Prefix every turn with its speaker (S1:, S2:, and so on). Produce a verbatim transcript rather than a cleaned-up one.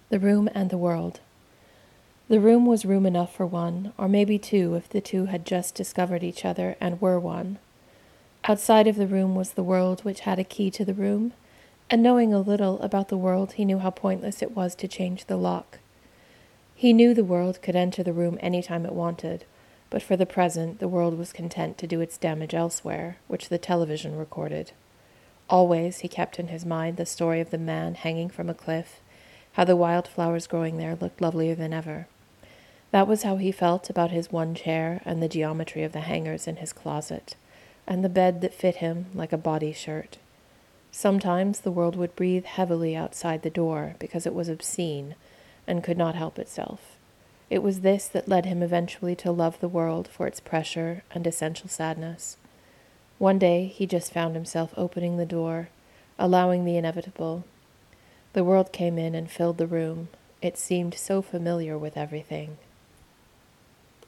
S1: The room and the world. The room was room enough for one, or maybe two if the two had just discovered each other and were one. Outside of the room was the world, which had a key to the room, and knowing a little about the world, he knew how pointless it was to change the lock. He knew the world could enter the room any time it wanted, but for the present the world was content to do its damage elsewhere, which the television recorded. Always he kept in his mind the story of the man hanging from a cliff, how the wildflowers growing there looked lovelier than ever. That was how he felt about his one chair and the geometry of the hangers in his closet, and the bed that fit him like a body shirt. Sometimes the world would breathe heavily outside the door because it was obscene and could not help itself. It was this that led him eventually to love the world for its pressure and essential sadness. One day he just found himself opening the door, allowing the inevitable. The world came in and filled the room. It seemed so familiar with everything.